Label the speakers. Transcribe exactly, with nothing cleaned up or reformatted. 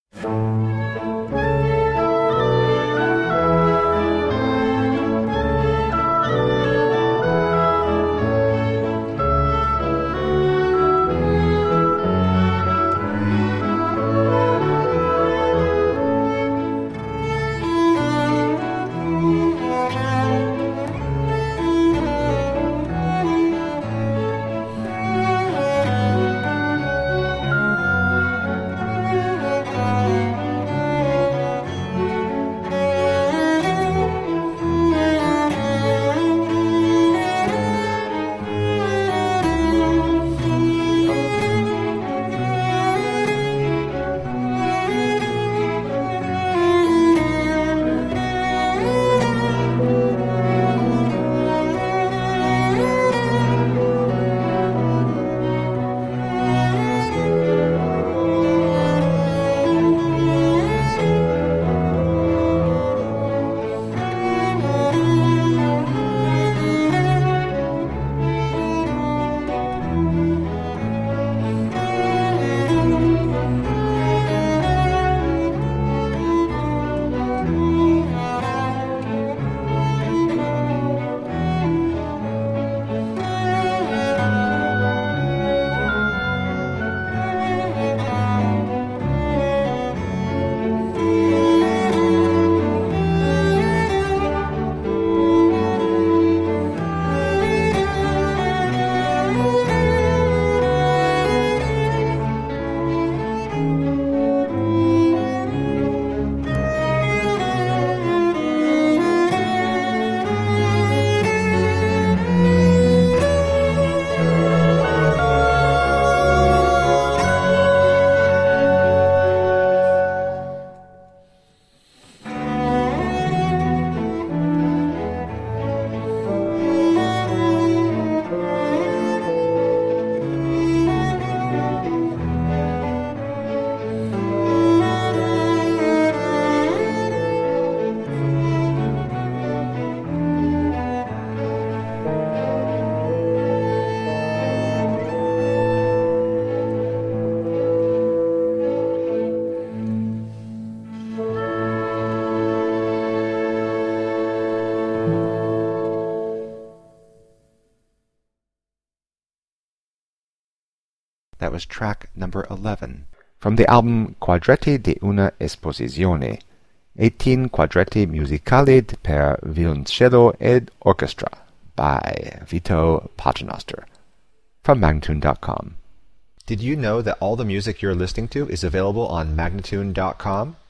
Speaker 1: That was track number eleven from the album Quadretti di una esposizione, eighteen quadretti musicali per violoncello ed orchestra by Vito Paternoster from Magnatune dot com. Did you know that all the music you're listening to is available on Magnatune dot com?